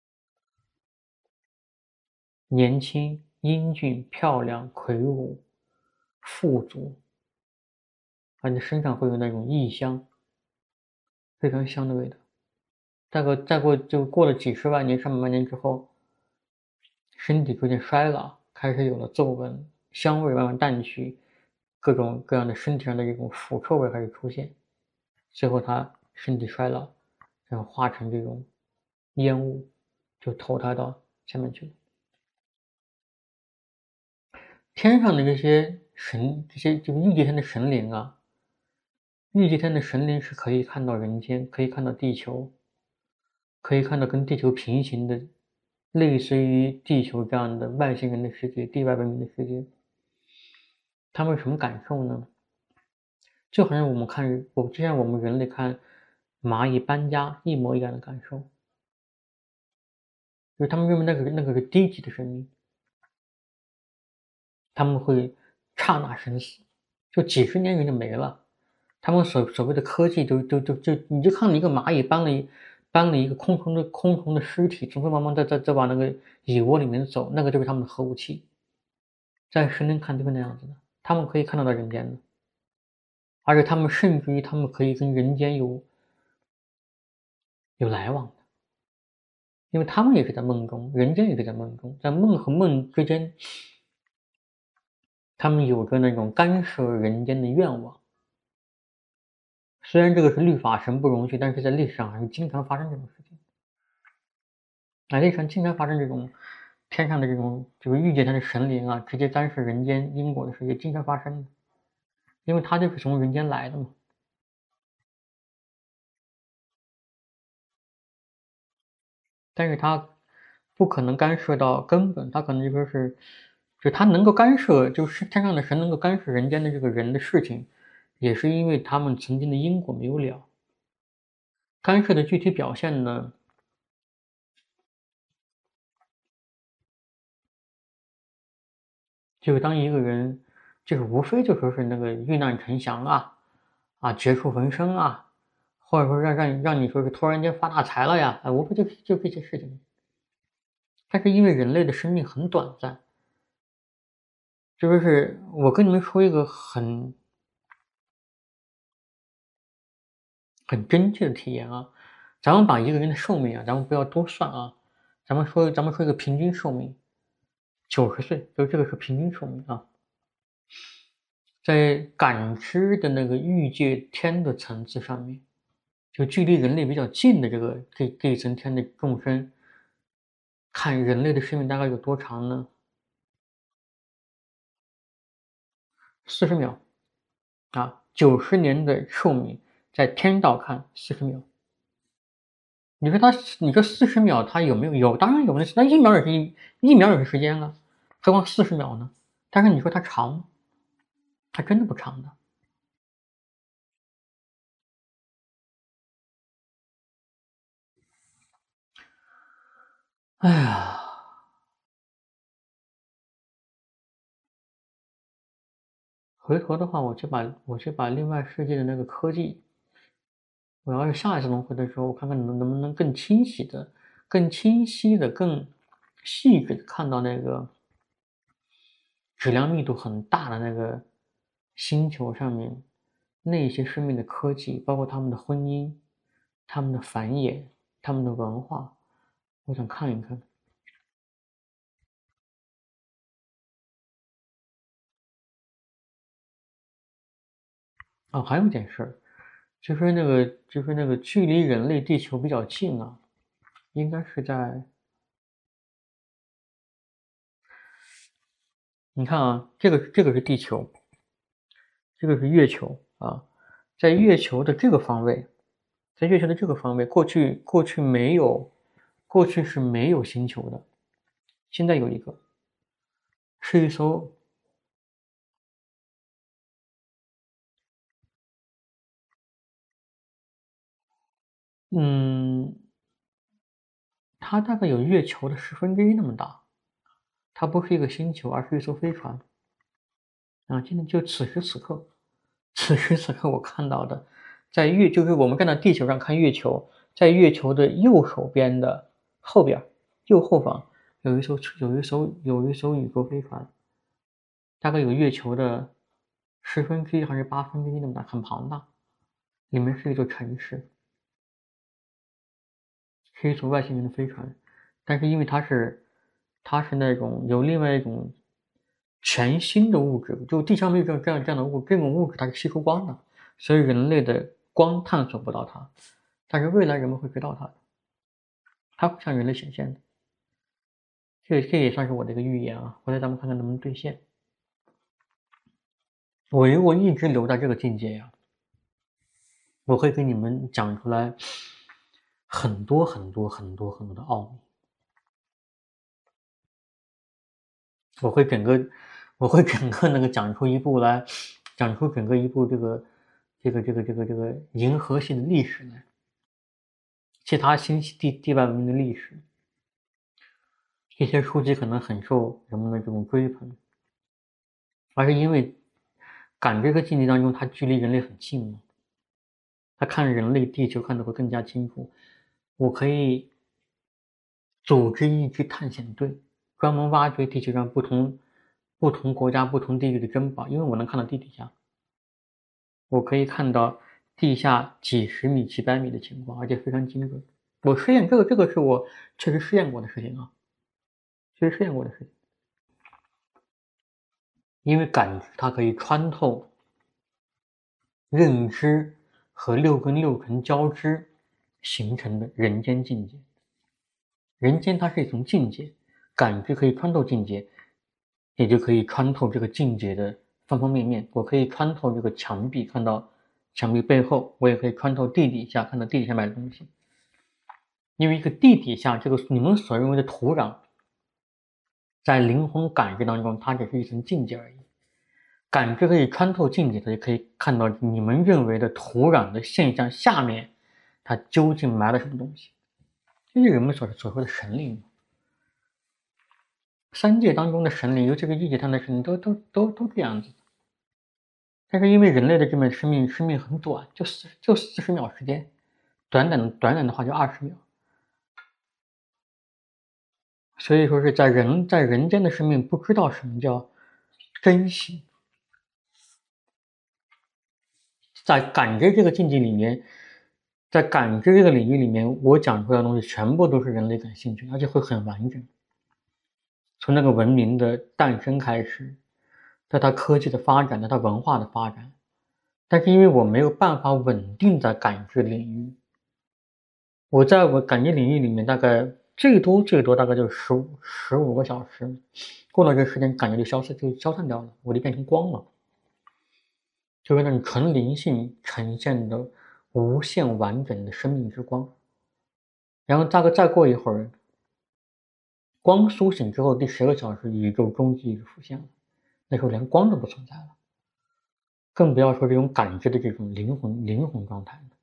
年轻、英俊、漂亮、魁梧、富足，而且身上会有那种异香，非常香的味道。再过就过了几十万年、上百万年之后，身体逐渐衰老，开始有了皱纹，香味慢慢淡去，各种各样的身体上的这种腐臭味开始出现，最后他身体衰老，然后化成这种烟雾，就投胎到下面去了。天上的这些神，这些就是欲界天的神灵啊，欲界天的神灵是可以看到人间，可以看到地球，可以看到跟地球平行的，类似于地球这样的外星人的世界、地外文明的世界。他们有什么感受呢？就好像就像我们人类看蚂蚁搬家一模一样的感受，就是他们认为那个是低级的生命，他们会刹那生死，就几十年人就没了。他们所谓的科技你就看一个蚂蚁搬了一个空虫的尸体，匆匆忙忙再往那个蚁窝里面走，那个就是他们的核武器。在神灵看就是那样子的，他们可以看到人间的，而且他们甚至于他们可以跟人间有来往的，因为他们也是在梦中，人间也是在梦中，在梦和梦之间，他们有着那种干涉人间的愿望。虽然这个是律法神不容许，但是在历史上还是经常发生这种事情。历史上经常发生这种天上的这种就是御界天的神灵啊，直接干涉人间因果的事，也经常发生的，因为他就是从人间来的嘛。但是他不可能干涉到根本，他可能就他能够干涉，就是天上的神能够干涉人间的这个人的事情，也是因为他们曾经的因果没有了。 干涉的具体表现呢，就是当一个人，就是无非就说是那个遇难成祥绝处逢生或者说让你说是突然间发大财了呀，无非就这些事情。但是因为人类的生命很短暂，就说是我跟你们说一个很真切的体验啊，咱们把一个人的寿命咱们不要多算咱们说一个平均寿命，90岁，就这个是平均寿命啊。在感知的那个欲界天的层次上面，就距离人类比较近的这一层天的众生，看人类的生命大概有多长呢？40秒90年的寿命，在天道看40秒。你说40秒它有没有？有，当然有，那1秒也是1秒也是时间啊，何况40秒呢？但是你说它长吗？它真的不长的。哎呀，回头的话，我去把另外世界的那个科技，我要是下一次轮回的时候，我看看能不能更清晰的、更细致的看到那个质量密度很大的那个星球上面那些生命的科技，包括他们的婚姻、他们的繁衍、他们的文化，我想看一看。还有一件事儿，就是那个距离人类地球比较近应该是在，你看这个是地球，这个是月球在月球的这个方位，过去没有，过去是没有星球的，现在有一个，是一艘，嗯，它大概有月球的1/10那么大，它不是一个星球，而是一艘飞船今天就此时此刻我看到的，就是我们站在地球上看月球，在月球的右手边的后边右后方有一艘宇宙飞船，大概有月球的1/10还是1/8那么大，很庞大。里面是一座城市，是一艘外星人的飞船，但是因为它是那种有另外一种全新的物质，就地上没有这样的物质，这种物质它是吸收光的，所以人类的光探索不到它，但是未来人们会知道它的，它会向人类显现的。这也算是我的一个预言回来咱们看看能不能兑现。我如果一直留在这个境界我会给你们讲出来很多很多很多很多的奥秘。我会整个那个讲出整个一部这个银河系的历史来，其他星系地外文明的历史。这些书籍可能很受人们的这种追捧，而是因为感这个境界当中，它距离人类很近嘛，他看人类地球看得会更加清楚。我可以组织一支探险队，专门挖掘地球上不同国家、不同地域的珍宝，因为我能看到地底下，我可以看到地下几十米、几百米的情况，而且非常精准。我试验这个是我确实试验过的事情确实试验过的事情。因为感知它可以穿透认知和六根六尘交织形成的人间境界。人间它是一种境界，感知可以穿透境界，也就可以穿透这个境界的方方面面。我可以穿透这个墙壁，看到墙壁背后，我也可以穿透地底下，看到地底下面的东西。因为一个地底下这个你们所认为的土壤，在灵魂感知当中，它只是一层境界而已。感知可以穿透境界的，也可以看到你们认为的土壤的现象下面， 它究竟埋了什么东西？这就是人们所说的神灵。三界当中的神灵，尤其是一界上的神灵，都这样子。但是因为人类的这么生命很短，就40秒时间，短短的话就20秒，所以说是在人间的生命不知道什么叫珍惜。在感知这个境界里面，在感知这个领域里面，我讲出来的东西全部都是人类感兴趣，而且会很完整。从那个文明的诞生开始，到它科技的发展，到它文化的发展，但是因为我没有办法稳定在感知领域，我在我感知领域里面大概最多大概就15个小时，过了这个时间感觉就消散掉了，我就变成光了，就是那种纯灵性呈现的无限完整的生命之光。然后大概再过一会儿，光苏醒之后第10个小时，宇宙终极浮现了，那时候连光都不存在了，更不要说这种感知的这种灵魂状态了。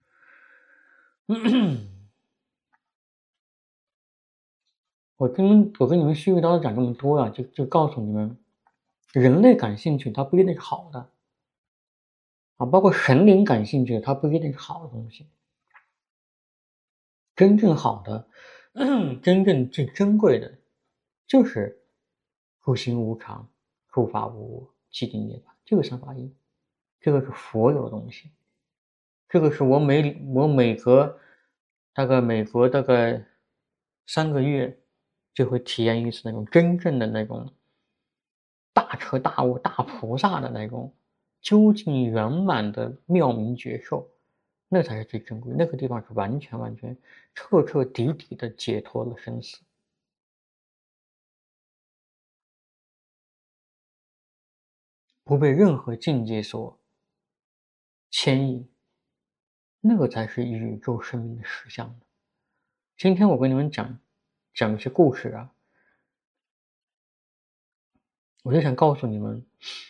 我跟你们絮絮叨叨讲这么多啊，就告诉你们，人类感兴趣它不一定是好的啊，包括神灵感兴趣它不一定是好的东西。真正好的，真正最珍贵的，就是复心无常、诸法无我、寂静涅槃，这个三法印，这个是佛有的东西，这个是我每隔大概3个月就会体验一次那种真正的那种大彻大悟、大菩萨的那种究竟圆满的妙明觉受，那才是最珍贵。那个地方是完全、彻彻底底的解脱了生死，不被任何境界所牵引，那个才是宇宙生命的实相。今天我跟你们讲一些故事啊，我就想告诉你们，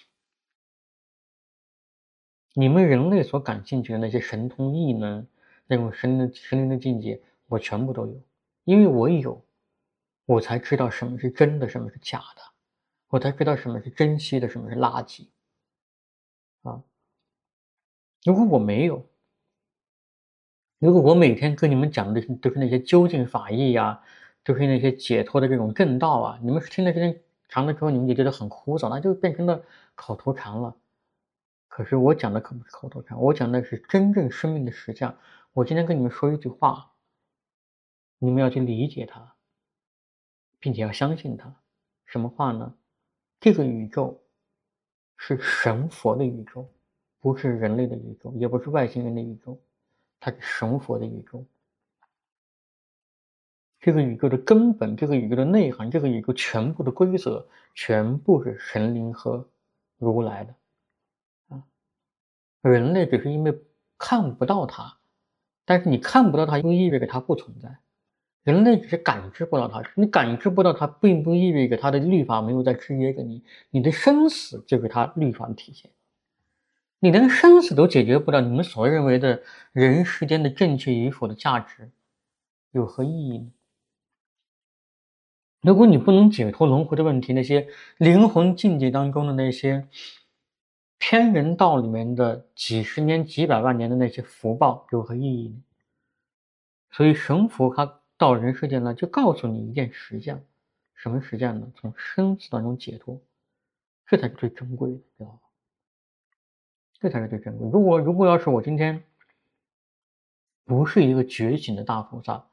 你们人类所感兴趣的那些神通异能，那种神灵的境界，我全部都有，因为我有，我才知道什么是真的，什么是假的，我才知道什么是珍惜的，什么是垃圾啊！如果我没有，如果我每天跟你们讲的都是那些究竟法义呀，都是那些解脱的这种正道啊，你们听的时间长了之后，你们就觉得很枯燥，那就变成了口头禅了。可是我讲的可不是口头禅，我讲的是真正生命的实相。我今天跟你们说一句话，你们要去理解它，并且要相信它。什么话呢？这个宇宙是神佛的宇宙，不是人类的宇宙，也不是外星人的宇宙，它是神佛的宇宙。这个宇宙的根本，这个宇宙的内涵，这个宇宙全部的规则，全部是神灵和如来的啊。人类只是因为看不到它，但是你看不到它，不意味着它不存在。人类只是感知不到它，你感知不到它，并不意味着它的律法没有在制约着你。你的生死就是它律法的体现。你连生死都解决不了，你们所认为的人世间的正确与否的价值，有何意义呢？如果你不能解脱轮回的问题，那些灵魂境界当中的那些天人道里面的几十年、几百万年的那些福报，有何意义呢？所以神佛他到人世间来，就告诉你一件实相，什么实相呢？从生死当中解脱，这才是最珍贵的，知道吗？这才是最珍贵。如果要是我今天不是一个觉醒的大菩萨，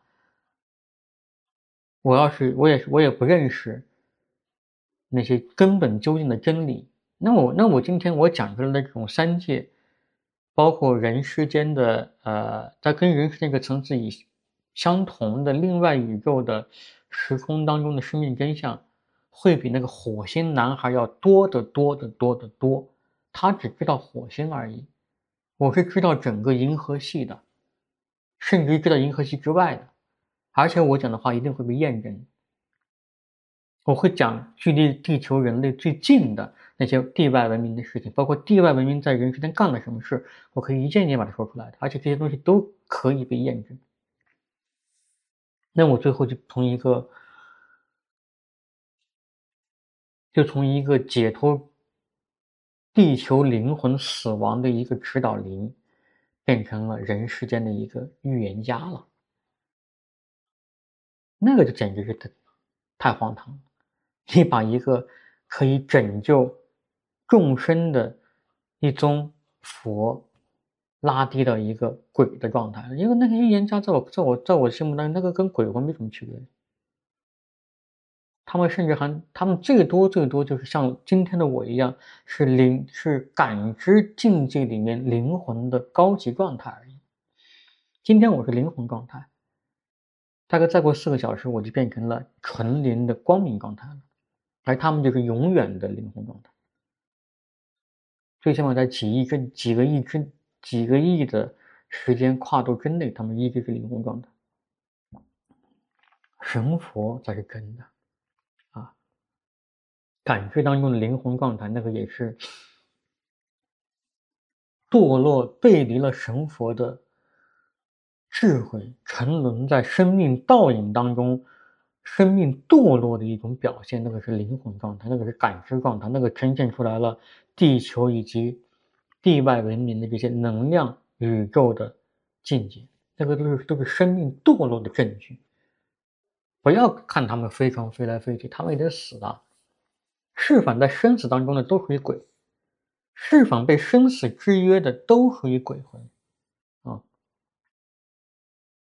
我也不认识那些根本究竟的真理，那我今天我讲出来的这种三界，包括人世间的在跟人世间这个层次相同的另外宇宙的时空当中的生命真相，会比那个火星男孩要多得多得多得多。他只知道火星而已，我是知道整个银河系的，甚至于知道银河系之外的，而且我讲的话一定会被验证。我会讲距离地球人类最近的那些地外文明的事情，包括地外文明在人世间干了什么事，我可以一件一件把它说出来的，而且这些东西都可以被验证。那我最后从一个解脱地球灵魂死亡的一个指导灵，变成了人世间的一个预言家了。那个就简直是太荒唐了！你把一个可以拯救众生的一宗佛拉低到一个鬼的状态，因为那个预言家在我心目当中，那个跟鬼魂没什么区别。他们甚至他们最多就是像今天的我一样，是感知境界里面灵魂的高级状态而已。今天我是灵魂状态，大概再过4个小时，我就变成了纯灵的光明状态了，而他们就是永远的灵魂状态。最起码在几个亿的时间跨度之内，他们一直是灵魂状态。神佛才是真的啊！感知当中的灵魂状态，那个也是堕落背离了神佛的智慧，沉沦在生命倒影当中，生命堕落的一种表现，那个是灵魂状态，那个是感知状态，那个呈现出来了地球以及地外文明的这些能量宇宙的境界，那个都是生命堕落的证据。不要看他们飞船飞来飞去，他们也得死啊！是否在生死当中的都属于鬼，是否被生死制约的都属于鬼魂。